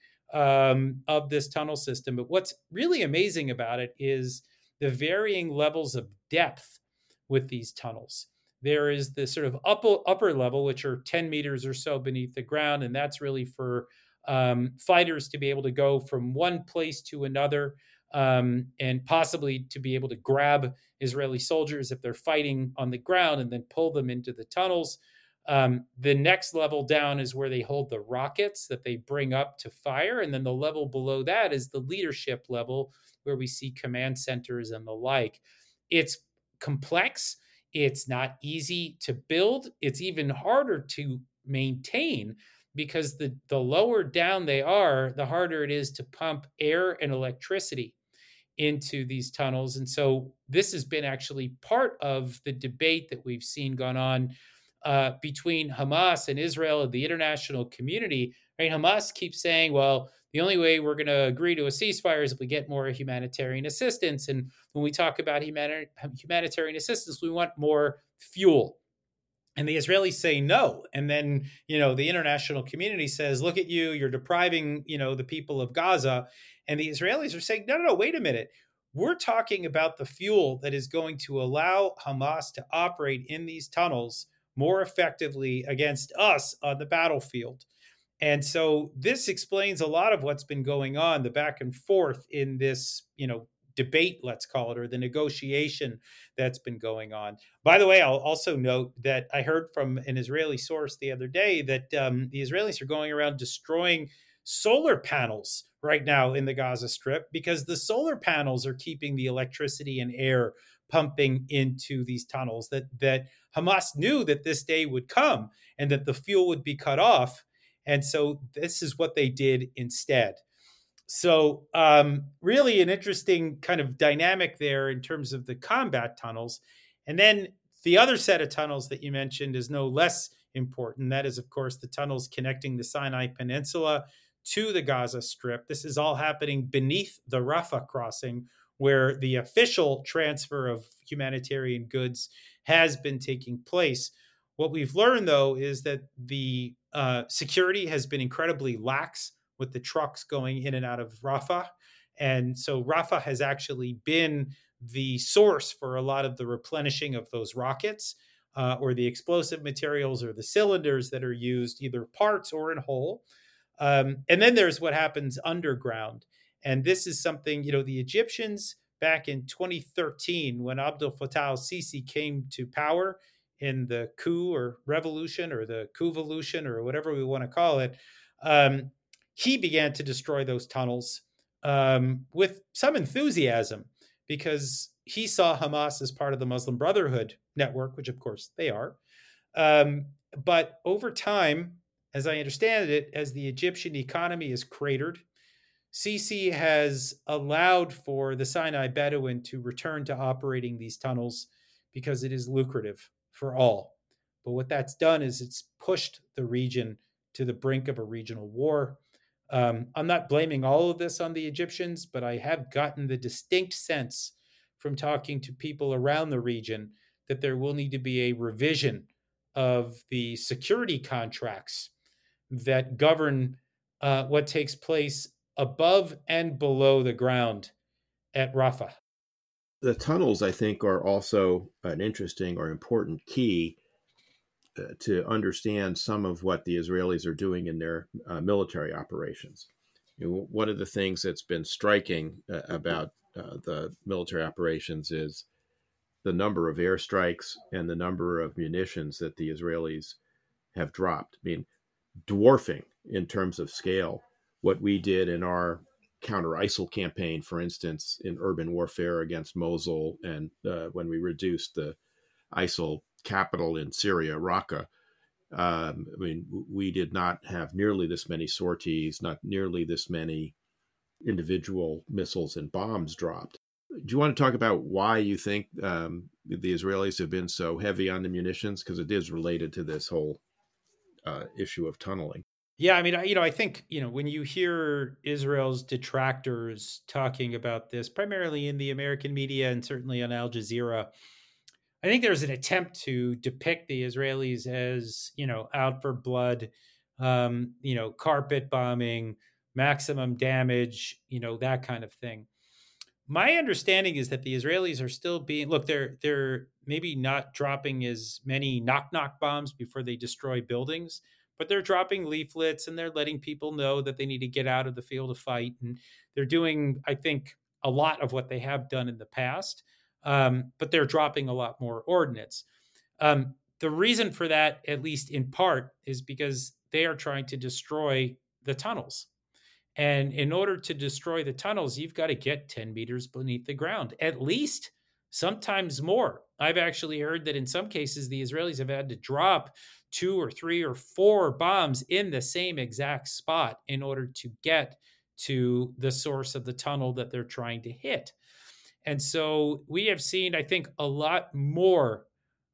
[SPEAKER 3] um, of this tunnel system. But what's really amazing about it is the varying levels of depth with these tunnels. There is the sort of upper, upper level, which are ten meters or so beneath the ground. And that's really for um, fighters to be able to go from one place to another, um, and possibly to be able to grab Israeli soldiers if they're fighting on the ground and then pull them into the tunnels. Um, the next level down is where they hold the rockets that they bring up to fire. And then the level below that is the leadership level, where we see command centers and the like. It's complex. It's not easy to build. It's even harder to maintain, because the, the lower down they are, the harder it is to pump air and electricity into these tunnels. And so this has been actually part of the debate that we've seen going on Uh, between Hamas and Israel and the international community. Right? Hamas keeps saying, well, the only way we're going to agree to a ceasefire is if we get more humanitarian assistance. And when we talk about humani- humanitarian assistance, we want more fuel. And the Israelis say no. And then, you know, the international community says, look at you, you're depriving, you know, the people of Gaza. And the Israelis are saying, no, no, no, wait a minute. We're talking about the fuel that is going to allow Hamas to operate in these tunnels more effectively against us on the battlefield. And so this explains a lot of what's been going on, the back and forth in this, you know, debate, let's call it, or the negotiation that's been going on. By the way, I'll also note that I heard from an Israeli source the other day that um, the Israelis are going around destroying solar panels right now in the Gaza Strip, because the solar panels are keeping the electricity and air pumping into these tunnels, that that Hamas knew that this day would come and that the fuel would be cut off. And so this is what they did instead. So um, really an interesting kind of dynamic there in terms of the combat tunnels. And then the other set of tunnels that you mentioned is no less important. That is, of course, the tunnels connecting the Sinai Peninsula to the Gaza Strip. This is all happening beneath the Rafah crossing, where the official transfer of humanitarian goods has been taking place. What we've learned, though, is that the uh, security has been incredibly lax with the trucks going in and out of Rafah. And so Rafah has actually been the source for a lot of the replenishing of those rockets uh, or the explosive materials or the cylinders that are used, either parts or in whole. Um, and then there's what happens underground. And this is something, you know, the Egyptians back in twenty thirteen, when Abdel Fattah al-Sisi came to power in the coup or revolution or the coup-volution or whatever we want to call it, um, he began to destroy those tunnels um, with some enthusiasm, because he saw Hamas as part of the Muslim Brotherhood network, which of course they are. Um, but over time, as I understand it, as the Egyptian economy is cratered, Sisi has allowed for the Sinai Bedouin to return to operating these tunnels because it is lucrative for all. But what that's done is it's pushed the region to the brink of a regional war. Um, I'm not blaming all of this on the Egyptians, but I have gotten the distinct sense from talking to people around the region that there will need to be a revision of the security contracts that govern uh, what takes place above and below the ground at Rafah.
[SPEAKER 2] The tunnels, I think, are also an interesting or important key uh, to understand some of what the Israelis are doing in their uh, military operations. You know, one of the things that's been striking uh, about uh, the military operations is the number of airstrikes and the number of munitions that the Israelis have dropped. I mean, dwarfing in terms of scale what we did in our counter-ISIL campaign, for instance, in urban warfare against Mosul, and uh, when we reduced the ISIL capital in Syria, Raqqa. Um, I mean, we did not have nearly this many sorties, not nearly this many individual missiles and bombs dropped. Do you want to talk about why you think um, the Israelis have been so heavy on the munitions? Because it is related to this whole uh, issue of tunneling.
[SPEAKER 3] Yeah, I mean, you know, I think, you know, when you hear Israel's detractors talking about this, primarily in the American media and certainly on Al Jazeera, I think there's an attempt to depict the Israelis as, you know, out for blood, um, you know, carpet bombing, maximum damage, you know, that kind of thing. My understanding is that the Israelis are still being, look, they're they're maybe not dropping as many knock-knock bombs before they destroy buildings, but they're dropping leaflets and they're letting people know that they need to get out of the field of fight. And they're doing, I think, a lot of what they have done in the past, um, but they're dropping a lot more ordnance. Um, the reason for that, at least in part, is because they are trying to destroy the tunnels. And in order to destroy the tunnels, you've got to get ten meters beneath the ground, at least, sometimes more. I've actually heard that in some cases, the Israelis have had to drop two or three or four bombs in the same exact spot in order to get to the source of the tunnel that they're trying to hit. And so we have seen, I think, a lot more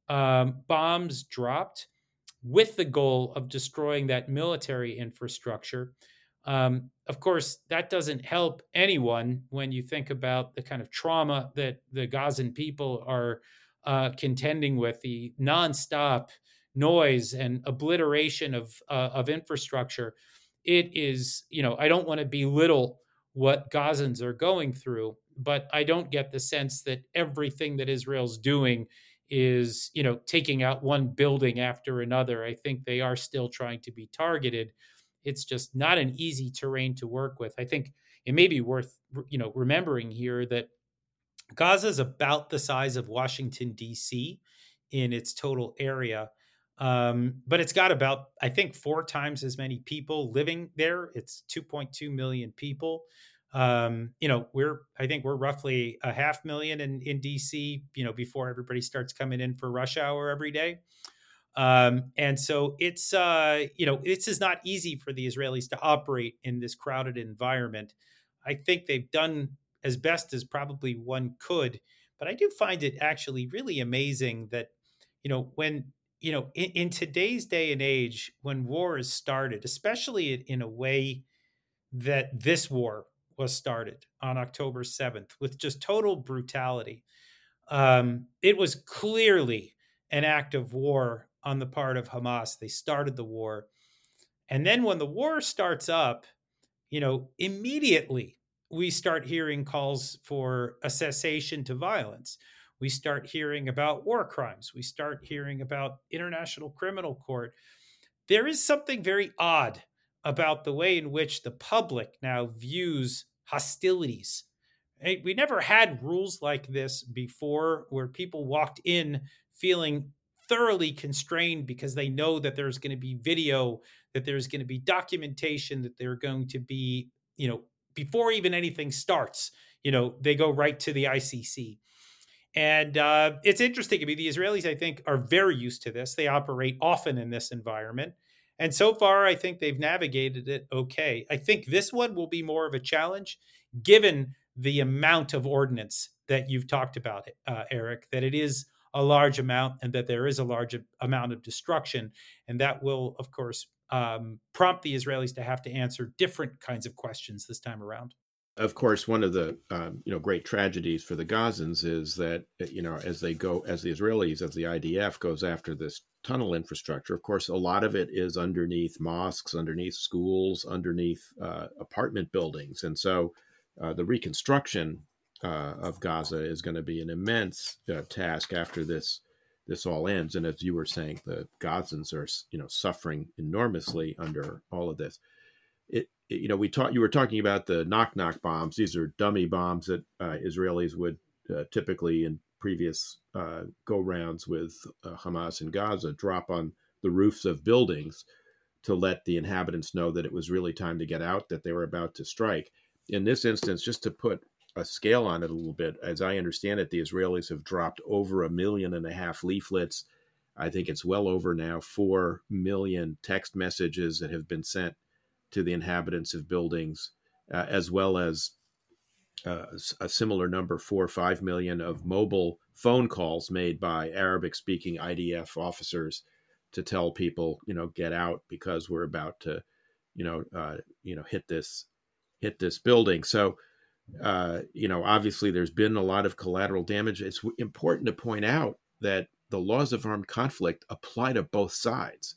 [SPEAKER 3] um, bombs dropped with the goal of destroying that military infrastructure. Um, of course, that doesn't help anyone when you think about the kind of trauma that the Gazan people are uh, contending with, the nonstop noise and obliteration of uh, of infrastructure. It is, you know, I don't want to belittle what Gazans are going through, but I don't get the sense that everything that Israel's doing is, you know, taking out one building after another. I think they are still trying to be targeted. It's just not an easy terrain to work with. I think it may be worth, you know, remembering here that Gaza is about the size of Washington, D C in its total area. Um, but it's got about, I think, four times as many people living there. It's two point two million people. Um, you know, we're, I think we're roughly a half million in, in D C, you know, before everybody starts coming in for rush hour every day. Um, and so it's, uh, you know, this is not easy for the Israelis to operate in this crowded environment. I think they've done as best as probably one could, but I do find it actually really amazing that, you know, when you know, in, in today's day and age, when war is started, especially in, in a way that this war was started on October seventh with just total brutality, um, it was clearly an act of war on the part of Hamas. They started the war. And then when the war starts up, you know, immediately we start hearing calls for a cessation to violence. We start hearing about war crimes. We start hearing about International Criminal Court. There is something very odd about the way in which the public now views hostilities. Right? We never had rules like this before where people walked in feeling thoroughly constrained because they know that there's going to be video, that there's going to be documentation, that they're going to be, you know, before even anything starts, you know, they go right to the I C C. And uh, it's interesting. I mean, the Israelis, I think, are very used to this. They operate often in this environment. And so far, I think they've navigated it okay. I think this one will be more of a challenge, given the amount of ordnance that you've talked about, uh, Eric, that it is a large amount and that there is a large amount of destruction. And that will, of course, um, prompt the Israelis to have to answer different kinds of questions this time around.
[SPEAKER 2] Of course, one of the um, you know great tragedies for the Gazans is that you know as they go, as the Israelis, as the I D F goes after this tunnel infrastructure, of course, a lot of it is underneath mosques, underneath schools, underneath uh, apartment buildings, and so uh, the reconstruction uh, of Gaza is going to be an immense uh, task after this this all ends. And as you were saying, the Gazans are you know suffering enormously under all of this. It, you know, we talked. You were talking about the knock-knock bombs. These are dummy bombs that uh, Israelis would uh, typically, in previous uh, go-rounds with uh, Hamas in Gaza, drop on the roofs of buildings to let the inhabitants know that it was really time to get out, that they were about to strike. In this instance, just to put a scale on it a little bit, as I understand it, the Israelis have dropped over a million and a half leaflets. I think it's well over now four million text messages that have been sent to the inhabitants of buildings, uh, as well as uh, a similar number, four or five million of mobile phone calls made by Arabic-speaking I D F officers to tell people, you know, get out because we're about to, you know, uh, you know, hit this, hit this building. So, uh, you know, obviously there's been a lot of collateral damage. It's important to point out that the laws of armed conflict apply to both sides,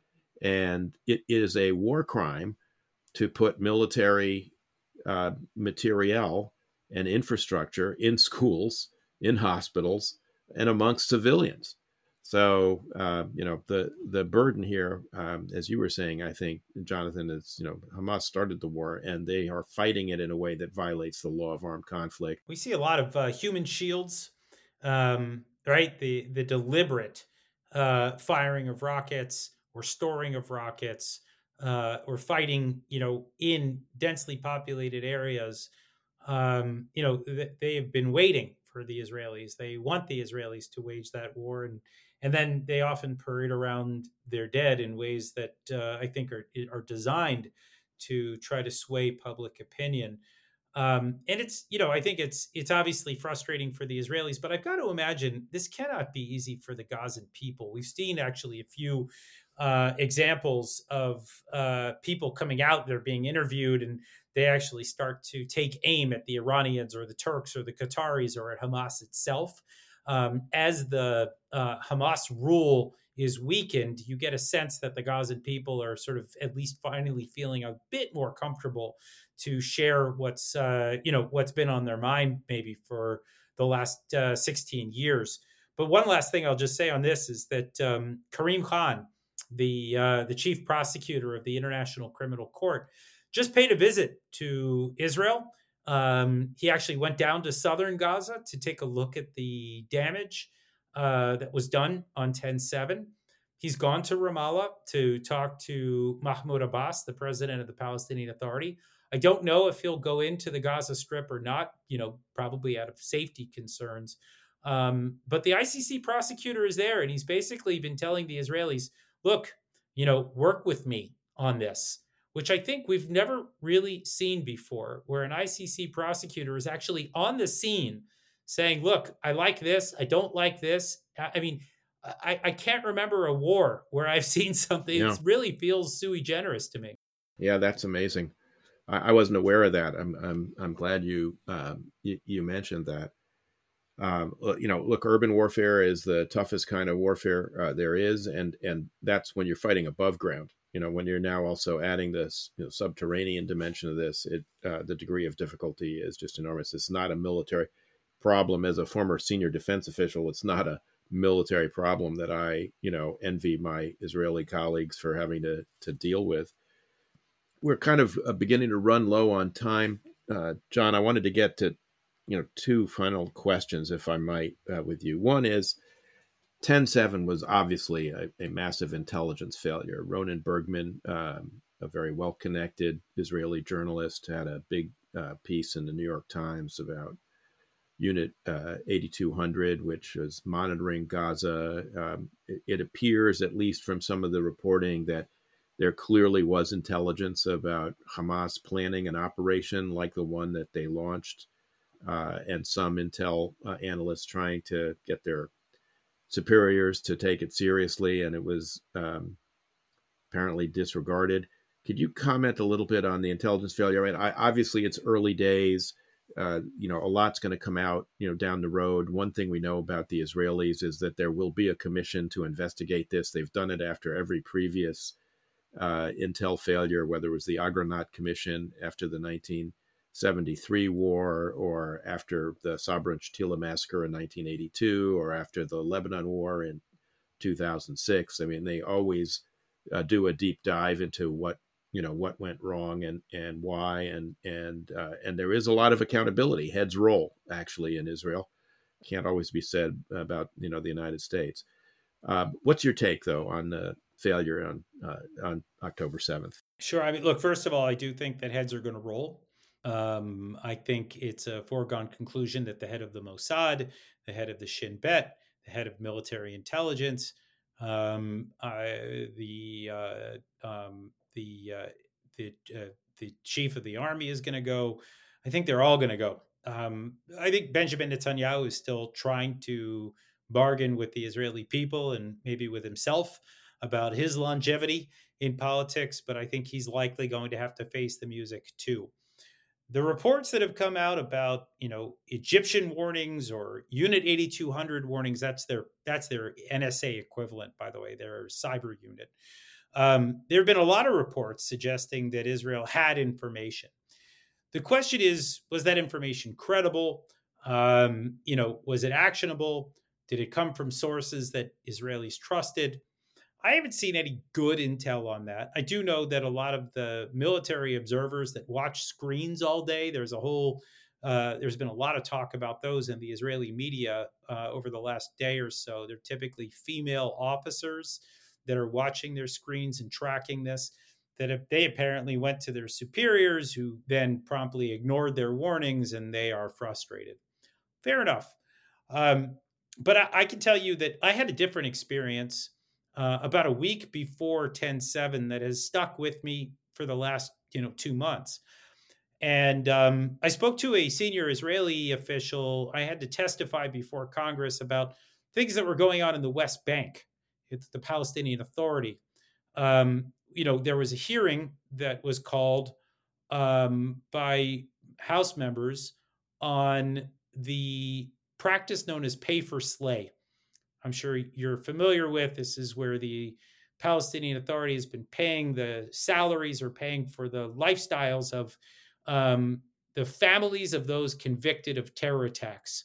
[SPEAKER 2] and it is a war crime to put military uh, materiel and infrastructure in schools, in hospitals, and amongst civilians. So, uh, you know, the the burden here, um, as you were saying, I think, Jonathan, is, you know, Hamas started the war and they are fighting it in a way that violates the law of armed conflict.
[SPEAKER 3] We see a lot of uh, human shields, um, right? The, the deliberate uh, firing of rockets or storing of rockets, Uh, or fighting, you know, in densely populated areas. Um, you know, th- they have been waiting for the Israelis. They want the Israelis to wage that war, and and then they often parade around their dead in ways that uh, I think are are designed to try to sway public opinion. Um, and it's, you know, I think it's it's obviously frustrating for the Israelis, but I've got to imagine this cannot be easy for the Gazan people. We've seen actually a few uh, examples of uh, people coming out, they're being interviewed, and they actually start to take aim at the Iranians or the Turks or the Qataris or at Hamas itself. Um, as the uh, Hamas rule is weakened, you get a sense that the Gazan people are sort of at least finally feeling a bit more comfortable to share what's uh, you know what's been on their mind maybe for the last uh, sixteen years. But one last thing I'll just say on this is that um, Karim Khan, the uh, the chief prosecutor of the International Criminal Court, just paid a visit to Israel. Um, he actually went down to southern Gaza to take a look at the damage uh, that was done on ten seven. He's gone to Ramallah to talk to Mahmoud Abbas, the president of the Palestinian Authority. I don't know if he'll go into the Gaza Strip or not, you know, probably out of safety concerns. Um, but the I C C prosecutor is there, and he's basically been telling the Israelis, look, you know, work with me on this, which I think we've never really seen before, where an I C C prosecutor is actually on the scene saying, look, I like this, I don't like this. I mean, I, I can't remember a war where I've seen something
[SPEAKER 2] Yeah.
[SPEAKER 3] that really feels sui generis to me.
[SPEAKER 2] Yeah, that's amazing. I, I wasn't aware of that. I'm I'm I'm glad you um, you, you mentioned that. Um, you know, look, urban warfare is the toughest kind of warfare uh, there is, and and that's when you're fighting above ground. You know, when you're now also adding this you know, subterranean dimension of this, it uh, the degree of difficulty is just enormous. It's not a military problem. As a former senior defense official, it's not a military problem that I you know envy my Israeli colleagues for having to to deal with. We're kind of uh, beginning to run low on time, uh, John. I wanted to get to you know, two final questions, if I might, uh, with you. One is ten seven was obviously a, a massive intelligence failure. Ronen Bergman, um, a very well-connected Israeli journalist, had a big uh, piece in the New York Times about Unit uh, eighty-two hundred, which was monitoring Gaza. Um, it, it appears, at least from some of the reporting, that there clearly was intelligence about Hamas planning an operation like the one that they launched. Uh, and some intel uh, analysts trying to get their superiors to take it seriously, and it was um, apparently disregarded. Could you comment a little bit on the intelligence failure? I mean, I, obviously, it's early days. Uh, you know, a lot's going to come out, you know, down the road. One thing we know about the Israelis is that there will be a commission to investigate this. They've done it after every previous uh, intel failure, whether it was the Agranat Commission after the nineteen seventy-three war, or after the Sabra and Shatila massacre in nineteen eighty-two, or after the Lebanon war in two thousand six. I mean, they always uh, do a deep dive into what you know what went wrong and and why, and and uh, and there is a lot of accountability. Heads roll actually in Israel. Can't always be said about you know the United States. Uh, what's your take though on the failure on uh, on October seventh?
[SPEAKER 3] Sure. I mean, look, first of all, I do think that heads are going to roll. Um, I think it's a foregone conclusion that the head of the Mossad, the head of the Shin Bet, the head of military intelligence, um, I, the uh, um, the uh, the uh, the chief of the army is going to go. I think they're all going to go. Um, I think Benjamin Netanyahu is still trying to bargain with the Israeli people and maybe with himself about his longevity in politics, but I think he's likely going to have to face the music too. The reports that have come out about, you know, Egyptian warnings or Unit eighty-two hundred warnings, that's their that's their N S A equivalent, by the way, their cyber unit. Um, there have been a lot of reports suggesting that Israel had information. The question is, was that information credible? Um, you know, was it actionable? Did it come from sources that Israelis trusted? I haven't seen any good intel on that. I do know that a lot of the military observers that watch screens all day, there's a whole, uh, there's been a lot of talk about those in the Israeli media uh, over the last day or so. They're typically female officers that are watching their screens and tracking this, that if they apparently went to their superiors who then promptly ignored their warnings and they are frustrated. Fair enough. Um, but I, I can tell you that I had a different experience Uh, about a week before ten seven that has stuck with me for the last, you know, two months. And um, I spoke to a senior Israeli official. I had to testify before Congress about things that were going on in the West Bank. It's the Palestinian Authority. Um, you know, there was a hearing that was called um, by House members on the practice known as pay for slay. I'm sure you're familiar with. This is where the Palestinian Authority has been paying the salaries or paying for the lifestyles of um, the families of those convicted of terror attacks.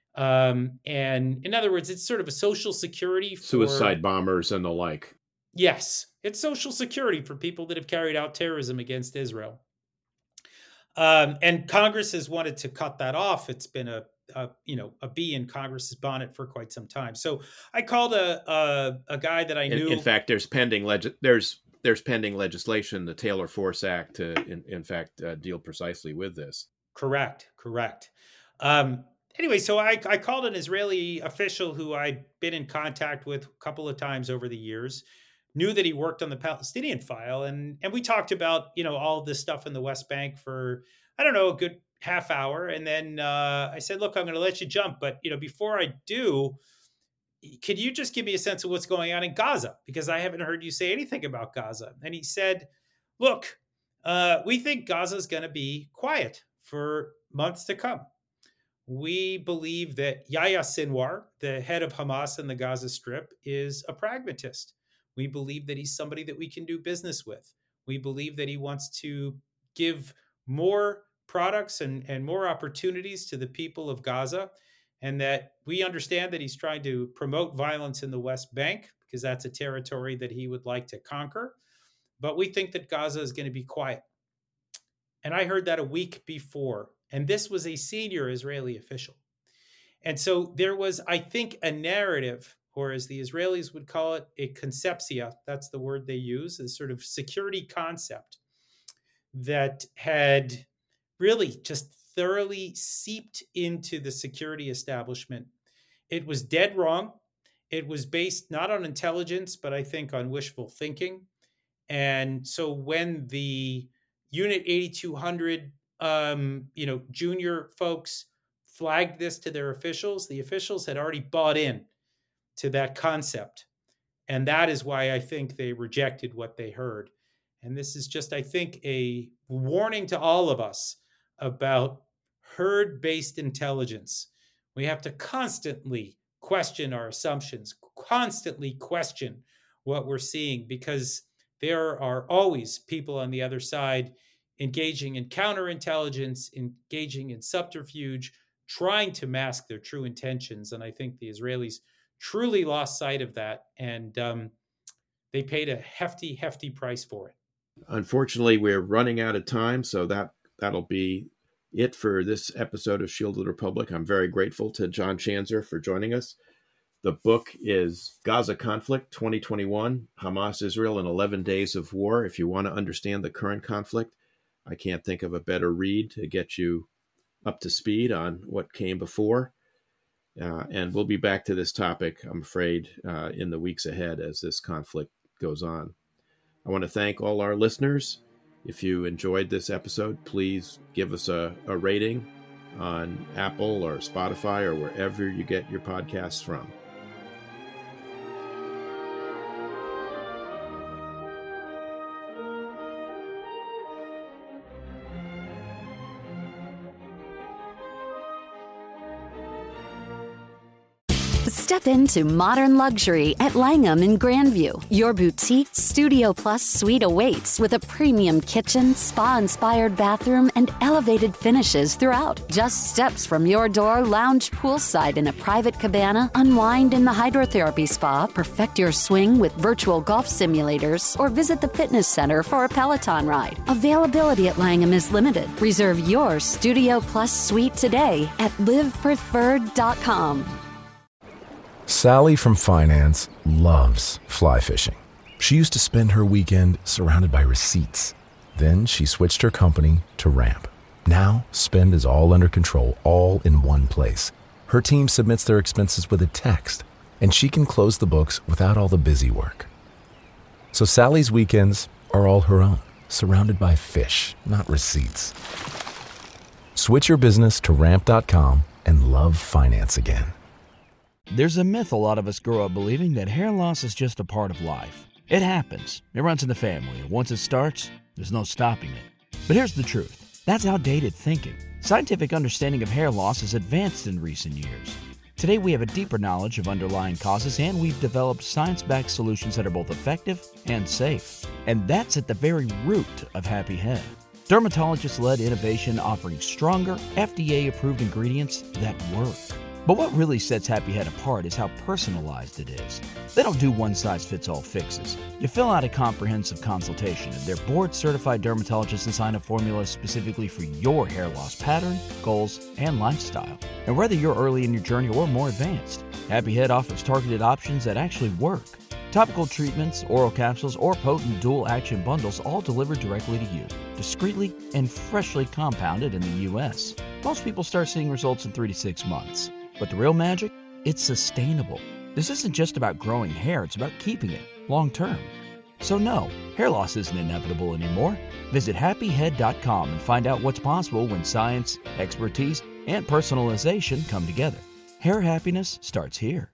[SPEAKER 3] Um, and in other words, it's sort of a social security for
[SPEAKER 2] Suicide bombers and the like.
[SPEAKER 3] Yes, it's social security for people that have carried out terrorism against Israel. Um, and Congress has wanted to cut that off. It's been a Uh, you know, a bee in Congress's bonnet for quite some time. So I called a a, a guy that I knew.
[SPEAKER 2] In, in fact, there's pending leg- there's there's pending legislation, the Taylor Force Act, to in, in fact uh, deal precisely with this.
[SPEAKER 3] Correct, correct. Um, anyway, so I I called an Israeli official who I'd been in contact with a couple of times over the years. Knew that he worked on the Palestinian file, and and we talked about you know all of this stuff in the West Bank for I don't know a good half hour. And then uh, I said, look, I'm going to let you jump. But, you know, before I do, could you just give me a sense of what's going on in Gaza? Because I haven't heard you say anything about Gaza. And he said, look, uh, we think Gaza is going to be quiet for months to come. We believe that Yahya Sinwar, the head of Hamas in the Gaza Strip, is a pragmatist. We believe that he's somebody that we can do business with. We believe that he wants to give more products and, and more opportunities to the people of Gaza, and that we understand that he's trying to promote violence in the West Bank because that's a territory that he would like to conquer. But we think that Gaza is going to be quiet. And I heard that a week before, and this was a senior Israeli official. And so there was, I think, a narrative, or as the Israelis would call it, a concepcia, that's the word they use, a sort of security concept that had really just thoroughly seeped into the security establishment. It was dead wrong. It was based not on intelligence, but I think on wishful thinking. And so when the Unit eighty-two hundred, um, you know, junior folks flagged this to their officials, the officials had already bought in to that concept. And that is why I think they rejected what they heard. And this is just, I think, a warning to all of us about herd-based intelligence. We have to constantly question our assumptions, constantly question what we're seeing, because there are always people on the other side engaging in counterintelligence, engaging in subterfuge, trying to mask their true intentions. And I think the Israelis truly lost sight of that, and um, they paid a hefty, hefty price for it.
[SPEAKER 2] Unfortunately, we're running out of time, so that, that'll be it for this episode of Shield of the Republic. I'm very grateful to John Schanzer for joining us. The book is Gaza Conflict twenty twenty-one, Hamas, Israel, and eleven Days of War. If you want to understand the current conflict, I can't think of a better read to get you up to speed on what came before. Uh, and we'll be back to this topic, I'm afraid, uh, in the weeks ahead as this conflict goes on. I want to thank all our listeners. If you enjoyed this episode, please give us a, a rating on Apple or Spotify or wherever you get your podcasts from.
[SPEAKER 1] Step into modern luxury at Langham in Grandview. Your boutique Studio Plus suite awaits with a premium kitchen, spa-inspired bathroom, and elevated finishes throughout. Just steps from your door, lounge poolside in a private cabana, unwind in the hydrotherapy spa, perfect your swing with virtual golf simulators, or visit the fitness center for a Peloton ride. Availability at Langham is limited. Reserve your Studio Plus suite today at live preferred dot com.
[SPEAKER 4] Sally from finance loves fly fishing. She used to spend her weekend surrounded by receipts. Then she switched her company to Ramp. Now, spend is all under control, all in one place. Her team submits their expenses with a text, and she can close the books without all the busy work. So Sally's weekends are all her own, surrounded by fish, not receipts. Switch your business to ramp dot com and love finance again.
[SPEAKER 5] There's a myth a lot of us grow up believing that hair loss is just a part of life. It happens. It runs in the family, and once it starts, there's no stopping it. But here's the truth. That's outdated thinking. Scientific understanding of hair loss has advanced in recent years. Today we have a deeper knowledge of underlying causes, and we've developed science-backed solutions that are both effective and safe. And that's at the very root of Happy Head. Dermatologist-led innovation offering stronger, F D A-approved ingredients that work. But what really sets Happy Head apart is how personalized it is. They don't do one-size-fits-all fixes. You fill out a comprehensive consultation, and their board-certified dermatologists assign a formula specifically for your hair loss pattern, goals, and lifestyle. And whether you're early in your journey or more advanced, Happy Head offers targeted options that actually work. Topical treatments, oral capsules, or potent dual-action bundles all delivered directly to you, discreetly and freshly compounded in the U S. Most people start seeing results in three to six months. But the real magic? It's sustainable. This isn't just about growing hair, it's about keeping it long term. So no, hair loss isn't inevitable anymore. Visit happy head dot com and find out what's possible when science, expertise, and personalization come together. Hair happiness starts here.